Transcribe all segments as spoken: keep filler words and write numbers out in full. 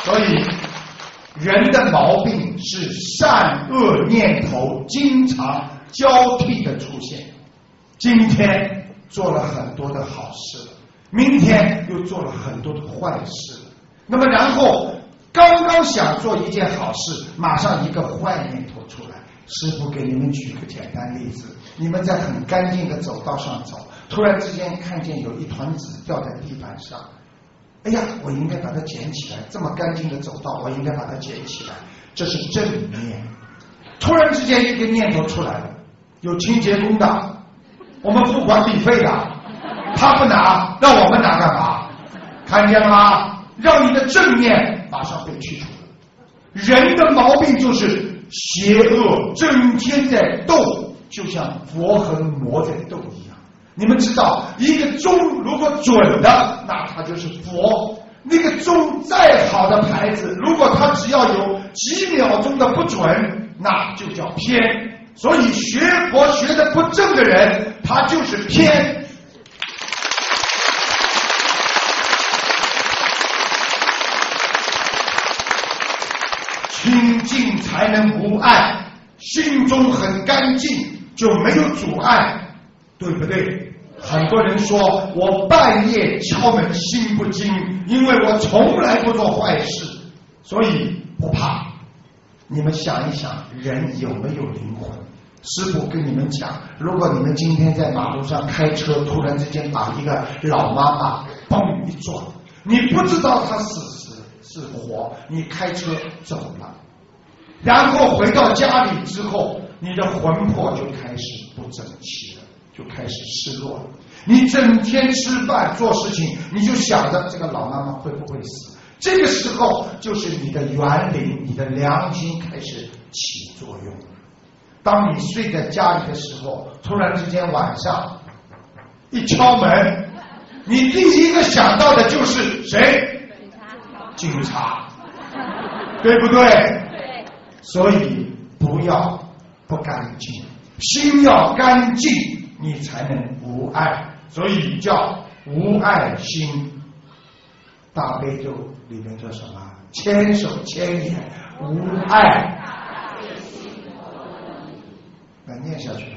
所以人的毛病是善恶念头经常交替的出现。今天做了很多的好事，明天又做了很多的坏事，那么然后刚刚想做一件好事，马上一个坏念头出来。师父给你们举个简单例子，你们在很干净的走道上走，突然之间看见有一团纸掉在地板上，哎呀，我应该把它捡起来，这么干净的走道，我应该把它捡起来，这是正念。突然之间一个念头出来了，有清洁工的，我们付管理费的，他不拿，让我们拿干嘛？看见了吗？让你的正念马上被去除了。人的毛病就是邪恶整天在斗，就像佛和魔在斗一样。你们知道，一个钟如果准的，那它就是佛；那个钟再好的牌子，如果它只要有几秒钟的不准，那就叫偏。所以学佛学的不正的人，他就是偏。清净才能无碍，心中很干净，就没有阻碍，对不对？很多人说我半夜敲门心不惊，因为我从来不做坏事，所以不怕。你们想一想，人有没有灵魂？师父跟你们讲，如果你们今天在马路上开车，突然之间把一个老妈妈嘣一撞，你不知道她死死是活，你开车走了，然后回到家里之后，你的魂魄就开始不整齐了，就开始失落了。你整天吃饭做事情，你就想着这个老妈妈会不会死，这个时候就是你的元灵，你的良心开始起作用。当你睡在家里的时候，突然之间晚上一敲门，你第一个想到的就是谁？警察，对不对？对。所以不要不干净，心要干净，你才能无碍。所以叫无碍心。大悲咒里面叫什么？千手千眼无碍。那念下去了。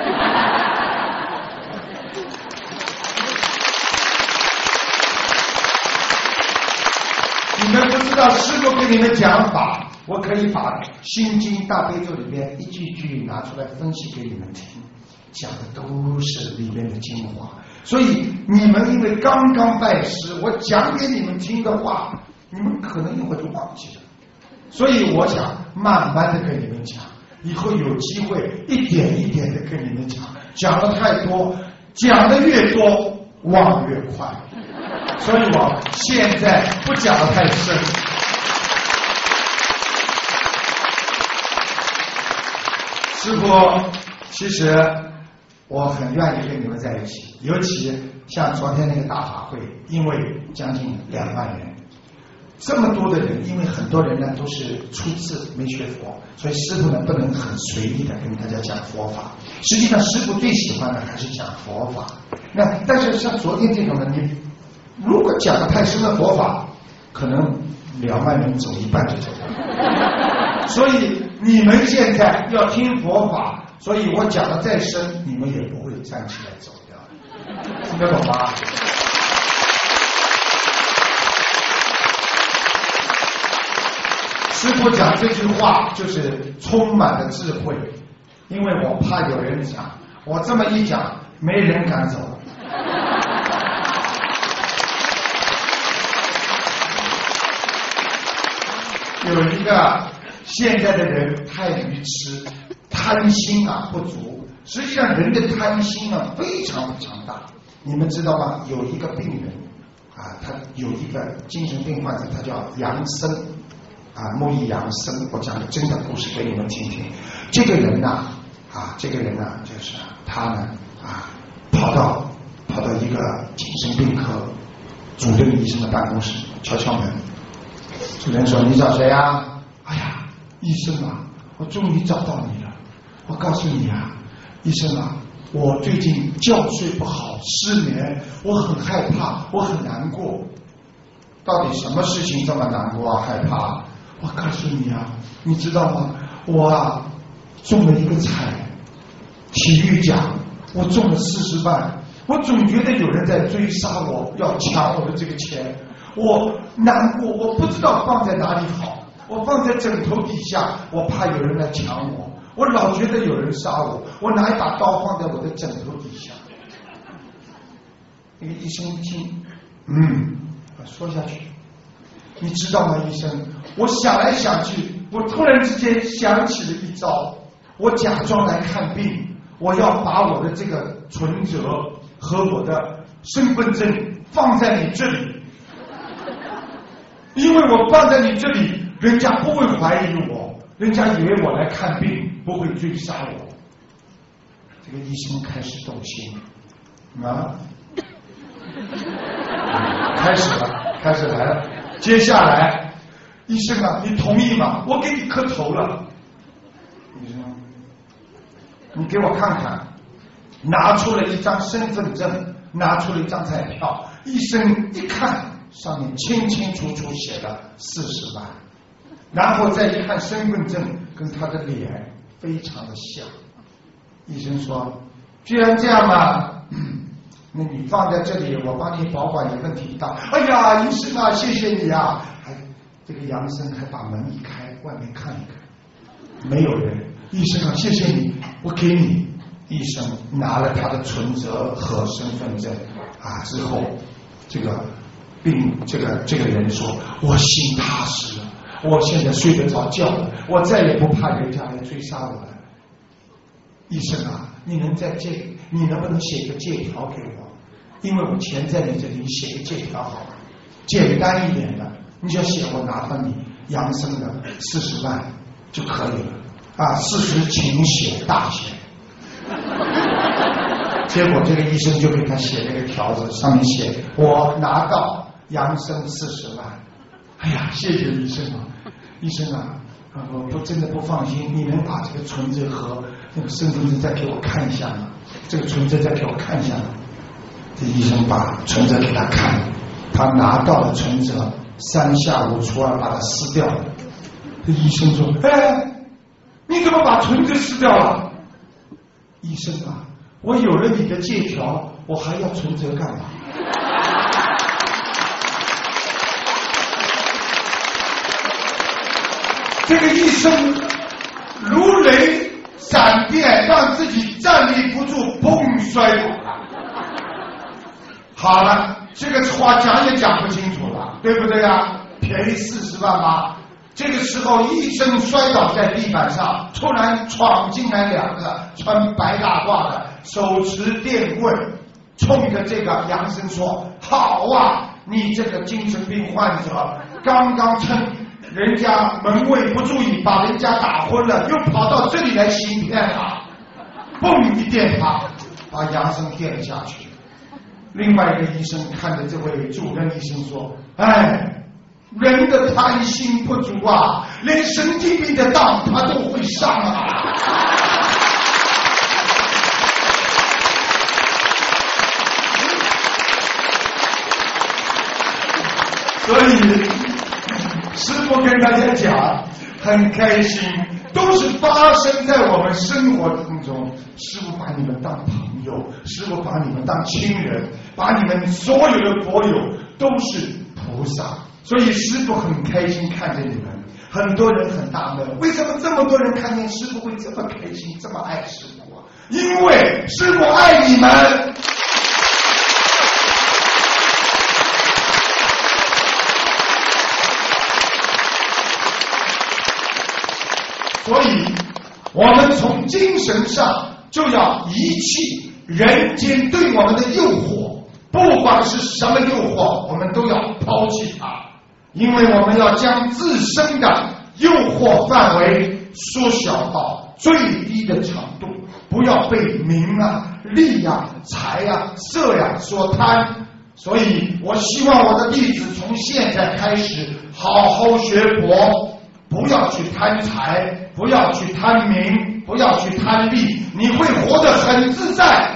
你们不知道师父给你们讲法，我可以把心经大悲咒里面一句句拿出来分析给你们听，讲的都是里面的精华。所以你们因为刚刚拜师，我讲给你们听的话，你们可能一会儿就忘记了。所以我想慢慢的跟你们讲，以后有机会一点一点的跟你们讲，讲的太多，讲的越多忘越快。所以我现在不讲的太深。师父，其实我很愿意跟你们在一起，尤其像昨天那个大法会，因为将近两万人，这么多的人，因为很多人呢都是初次没学佛，所以师父呢不能很随意的跟大家讲佛法。实际上师父最喜欢的还是讲佛法。那但是像昨天这种呢，你如果讲的太深的佛法，可能两万人走一半就走了。所以你们现在要听佛法，所以我讲的再深，你们也不会站起来走掉，听得懂吗？师父讲这句话就是充满了智慧，因为我怕有人讲，我这么一讲，没人敢走。有一个现在的人太愚痴，贪心啊不足。实际上人的贪心啊非常非常大。你们知道吗？有一个病人啊，他有一个精神病患者，他叫杨生啊，木易杨生。我讲个真的故事给你们听听。这个人呐啊，这个人呢、啊，就是他呢啊，跑到跑到一个精神病科主任医生的办公室，敲敲门。主任说：“你找谁啊？”“哎呀，医生啊，我终于找到你了。我告诉你啊，医生啊，我最近觉睡不好，失眠，我很害怕，我很难过。” 到底什么事情这么难过啊害怕？我告诉你啊，你知道吗？我啊中了一个彩体育奖，我中了四十万，我总觉得有人在追杀我，要抢我的这个钱，我难过，我不知道放在哪里好，我放在枕头底下，我怕有人来抢我，我老觉得有人杀我，我拿一把刀放在我的枕头底下。那个医生一听，嗯，说下去，你知道吗，医生？我想来想去，我突然之间想起了一招，我假装来看病，我要把我的这个存折和我的身份证放在你这里，因为我放在你这里，人家不会怀疑我，人家以为我来看病，不会追杀我。这个医生开始动心啊，开始了，开始来了。接下来，医生啊，你同意吗？我给你磕头了。医生，你给我看看，拿出了一张身份证，拿出了一张彩票。医生一看，上面清清楚楚写了四十万，然后再一看身份证，跟他的脸非常的像。医生说，既然这样嘛，那你放在这里，我帮你保管，也问题不大。哎呀，医生啊，谢谢你啊！还这个杨生还把门一开，外面看一看，没有人。医生啊，谢谢你，我给你。医生拿了他的存折和身份证啊，之后这个病这个这个人说，我心踏实了，我现在睡得着觉了，我再也不怕人家来追杀我了。医生啊，你能再借，你能不能写个借条给我？因为我钱在你这里，你写个借条好了，简单一点的，你就写我拿到你杨生的四十万就可以了啊，事实请写大写。结果这个医生就给他写了个条子，上面写我拿到杨生四十万。哎呀，谢谢医生啊，医生啊，我不真的不放心，你能把这个存折和那个身份证再给我看一下吗？这个存折再给我看一下吗？这医生把存折给他看，他拿到了存折，三下五除二把它撕掉了。这医生说，哎，你怎么把存折撕掉了？医生啊，我有了你的借条，我还要存折干嘛？这个医生如雷闪电，让自己站立不住，砰摔倒了。好了，这个话讲也讲不清楚了，对不对啊？便宜四十万吧。这个时候，医生摔倒在地板上，突然闯进来两个穿白大褂的，手持电棍，冲着这个杨生说：“好啊，你这个精神病患者，刚刚趁人家门卫不注意，把人家打昏了，又跑到这里来行骗了。”嘣一电他，把杨生电了下去。另外一个医生看着这位主任医生说：“哎。”人的贪心不足啊，连神经病的当他都会上啊！所以师父跟大家讲，很开心，都是发生在我们生活当中。师父把你们当朋友，师父把你们当亲人，把你们所有的佛友都是菩萨。所以师父很开心看着你们，很多人很纳闷，为什么这么多人看见师父会这么开心，这么爱师父啊？因为师父爱你们。所以我们从精神上就要遗弃人间对我们的诱惑，不管是什么诱惑，我们都要抛弃它。因为我们要将自身的诱惑范围缩小到最低的程度，不要被名啊、利啊、财啊、色呀、啊、所贪。所以我希望我的弟子从现在开始好好学佛，不要去贪财，不要去贪名，不要去贪利，你会活得很自在。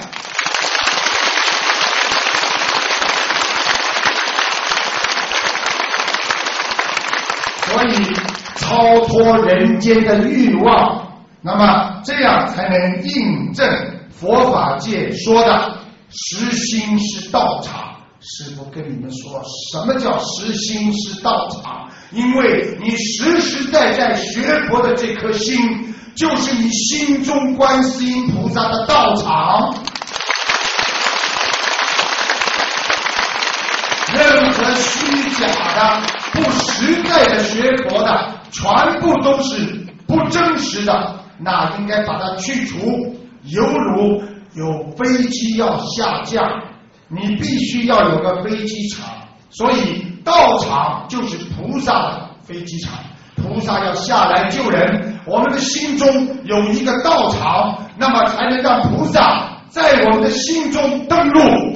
以超脱人间的欲望，那么这样才能印证佛法界说的实心是道场。师父跟你们说，什么叫实心是道场？因为你实实在在学佛的这颗心，就是你心中观世音菩萨的道场。任何虚假的、不实在的学佛的，全部都是不真实的，那应该把它去除。犹如有飞机要下降，你必须要有个飞机场，所以道场就是菩萨的飞机场。菩萨要下来救人，我们的心中有一个道场，那么才能让菩萨在我们的心中登陆。